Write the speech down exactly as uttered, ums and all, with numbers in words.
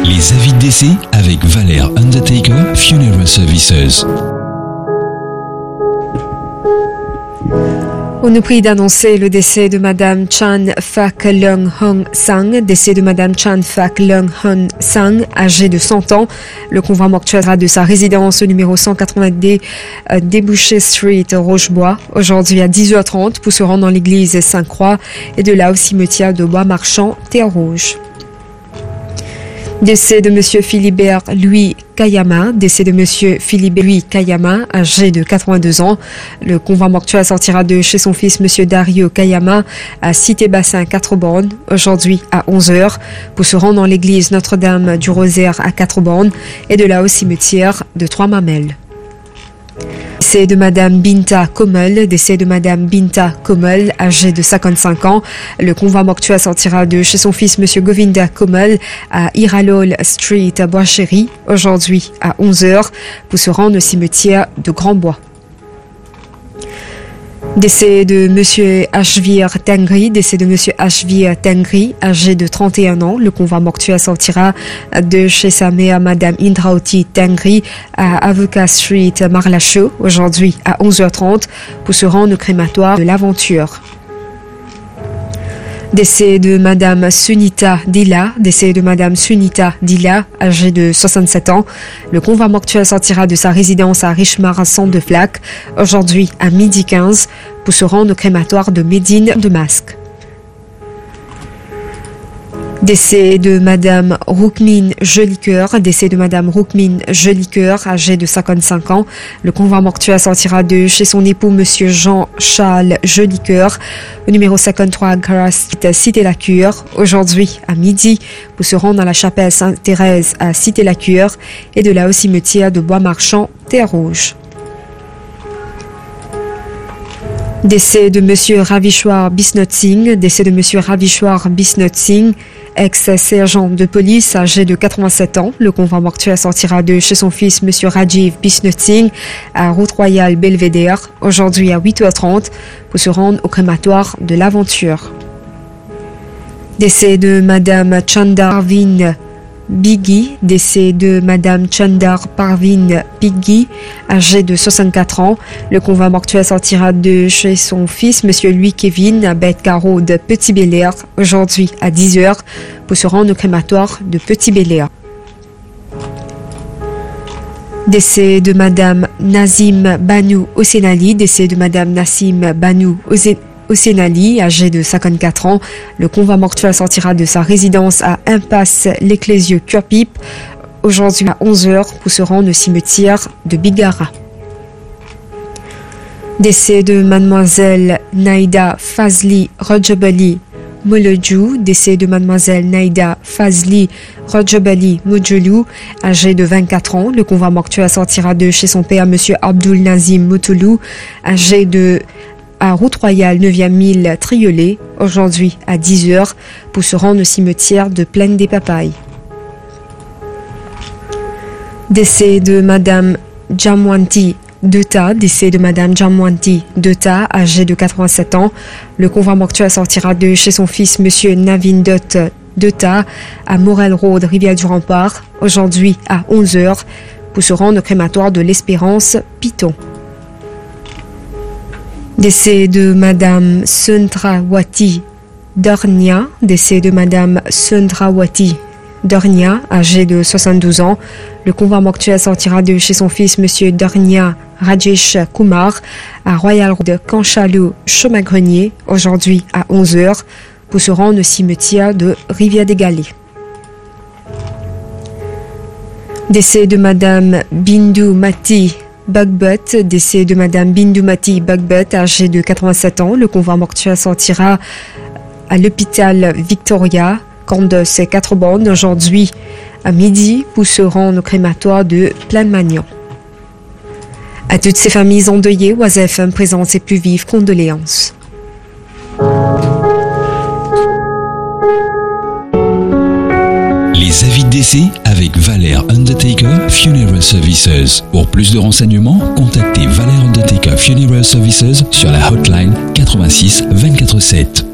Les avis de décès avec Valère Undertaker Funeral Services. On nous prie d'annoncer le décès de Madame Chan Phak Leung Hong Sang, décès de Madame Chan Phak Leung Hong Sang, âgée de cent ans. Le convoi mortuaire de sa résidence au numéro cent quatre-vingt-deux euh, Débouché Street, Rochebois, aujourd'hui à dix heures trente pour se rendre dans l'église Sainte-Croix et de là au cimetière de Bois-Marchand, Terre-Rouge. Décès de Monsieur Philibert Louis Kayama, décès de Monsieur Philibert Louis Kayama, âgé de quatre-vingt-deux ans. Le convoi mortuaire sortira de chez son fils Monsieur Dario Kayama à Cité-Bassin Quatre-Bornes, aujourd'hui à onze heures, pour se rendre dans l'église Notre-Dame du Rosaire à Quatre-Bornes et de là au cimetière de Trois-Mamelles. Décès de Madame Binta Komel, décès de Madame Binta Komel, âgée de cinquante-cinq ans. Le convoi mortuaire sortira de chez son fils Monsieur Govinda Komel à Iralol Street à Bois-Chéry, aujourd'hui à onze heures, pour se rendre au cimetière de Grand-Bois. Décès de Monsieur Ashvir Tengri, décès de Monsieur Ashvir Tengri, âgé de trente et un ans. Le convoi mortuaire sortira de chez sa mère, Madame Indrauti Tengri, à Avocat Street, Marlachaux, aujourd'hui à onze heures trente, pour se rendre au crématoire de l'Aventure. Décès de Madame Sunita Dilla, décès de Madame Sunita Dilla, âgée de soixante-sept ans. Le convoi mortuaire sortira de sa résidence à Richemar, centre de Flac, aujourd'hui à midi quinze, pour se rendre au crématoire de Médine de Masque. Décès de Madame Roukmine Jolicoeur, décès de Madame Roukmine Jolicoeur, âgée de cinquante-cinq ans. Le convoi mortuaire sortira de chez son époux Monsieur Jean-Charles Jolicoeur, au numéro cinquante-trois Grasse, Cité-la-Cure, aujourd'hui à midi, pour se rendre dans la chapelle Sainte-Thérèse à Cité-la-Cure et de là au cimetière de Bois-Marchand, Terre-Rouge. Décès de Monsieur Ravishwar Bisnot Singh, décès de Monsieur Ravishwar Bisnot Singh, ex-sergent de police âgé de quatre-vingt-sept ans. Le convoi mortuaire sortira de chez son fils Monsieur Rajiv Bisnot Singh à Route Royale Belvédère, aujourd'hui à huit heures trente, pour se rendre au crématoire de l'Aventure. Décès de Madame Chandar Parvin Biggi, décès de Madame Chandar Parvin Biggi, âgée de soixante-quatre ans. Le convoi mortuaire sortira de chez son fils, Monsieur Louis Kevin, à Bête-Carreau de Petit-Bel-Air, aujourd'hui à dix heures, pour se rendre au crématoire de Petit-Bel-Air. Décès de Madame Nazim Banou Osenali, décès de Madame Nassim Banou Osenali, âgée de cinquante-quatre ans. Le convoi mortuaire sortira de sa résidence à Impasse l'Ecclésieux Curpipe, aujourd'hui à onze heures, pour se rendre au cimetière de Bigara. Décès de Mademoiselle Naïda Fazli Rojabali Molodjou, décès de Mademoiselle Naïda Fazli Rojabali Molodjou, âgée de vingt-quatre ans. Le convoi mortuaire sortira de chez son père, Monsieur Abdul Nazim Motoulou, âgé de à Route Royale neuvième mille Triolet, aujourd'hui à dix heures, pour se rendre au cimetière de Plaine des Papayes. Décès de Madame Jamwanti Deta, décès de Madame Jamwanti Deta, âgée de quatre-vingt-sept ans. Le convoi mortuaire sortira de chez son fils Monsieur Navindot Deta à Morel Road, Rivière-du-Rempart, aujourd'hui à onze heures, pour se rendre au crématoire de l'Espérance, Piton. Décès de Madame Sundrawati Dornia, décès de Madame Sundrawati Dornia, âgée de soixante-douze ans. Le convoi mortuaire sortira de chez son fils Monsieur Dornia Rajesh Kumar à Royal Road Canchalou Chaumagrenier, aujourd'hui à onze heures, pour se rendre au cimetière de Rivière-des-Galets. Décès de Madame Bindu Mati Bugbut, décès de Madame Bindumati Bugbut, âgée de quatre-vingt-sept ans. Le convoi mortuaire sortira à l'hôpital Victoria, Candos et Quatre-Bornes, aujourd'hui à midi, pour se rendre au crématoire de Plaine-Magnan. À toutes ces familles endeuillées, Oise F M présente ses plus vives condoléances. Les avis de décès avec Valère Undertaker Funeral Services. Pour plus de renseignements, contactez Valère Undertaker Funeral Services sur la hotline quatre-vingt-six vingt-quatre sept.